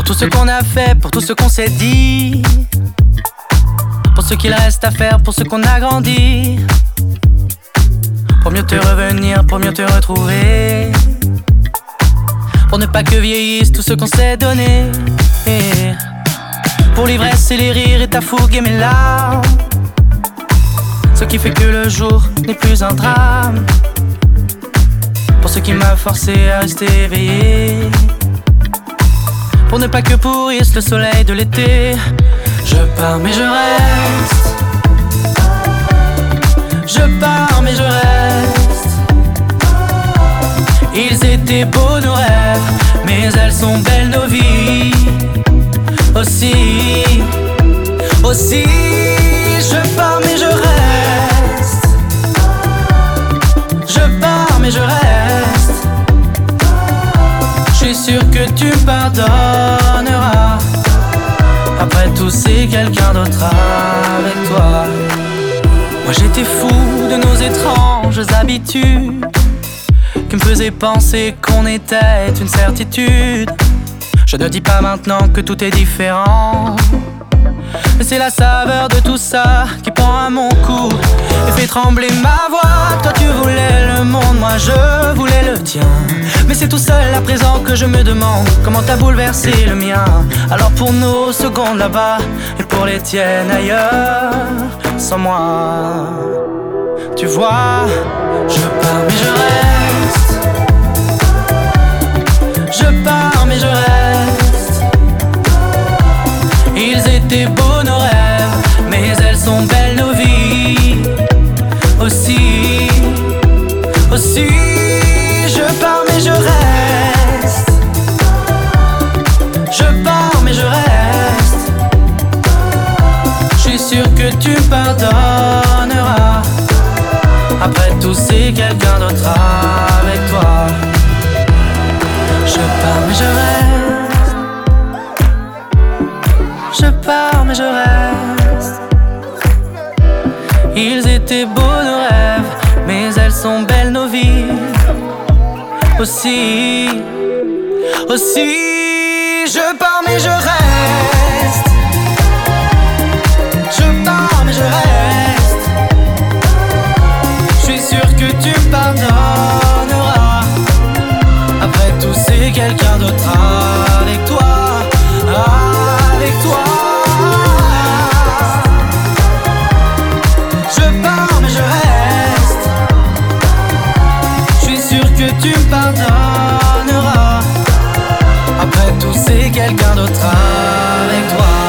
tout ce qu'on a fait, pour tout ce qu'on s'est dit, pour ce qu'il reste à faire, pour ce qu'on a grandi, pour mieux te revenir, pour mieux te retrouver, pour ne pas que vieillisse tout ce qu'on s'est donné, pour l'ivresse et les rires et ta fougue et mes larmes, ce qui fait que le jour n'est plus un drame, pour ce qui m'a forcé à rester éveillé, pour ne pas que pourrisse le soleil de l'été. Je pars mais je reste, je pars mais je reste. Ils étaient beaux nos rêves, mais elles sont belles nos vies. Aussi, aussi, je pars mais je reste, je pars mais je reste. Je suis sûr que tu me pardonneras. Après tout c'est quelqu'un d'autre avec toi. Moi j'étais fou de nos étranges habitudes qui me faisaient penser qu'on était une certitude. Je ne dis pas maintenant que tout est différent, mais c'est la saveur de tout ça qui prend à mon cou et fait trembler ma voix. Toi tu voulais le monde, moi je voulais le tien, mais c'est tout seul à présent que je me demande comment t'as bouleversé le mien. Alors pour nos secondes là-bas et pour les tiennes ailleurs, sans moi, tu vois, je pars mais je reste, je pars mais je reste. Ils étaient beaux nos rêves, mais elles sont belles nos vies. Aussi, aussi, je pars mais je reste, je pars mais je reste. Je suis sûr que tu me pardonneras. Après tout c'est quelqu'un d'autre avec toi. Je pars mais je reste, je pars mais je reste. Ils étaient beaux nos rêves, mais elles sont belles nos vies. Aussi, aussi, je pars mais je reste, je pars mais je reste. Je suis sûr que tu me pardonneras. Après tout c'est quelqu'un d'autre avec toi, avec toi. Je pars mais je reste, je suis sûr que tu me pardonneras. Après tout c'est quelqu'un d'autre avec toi.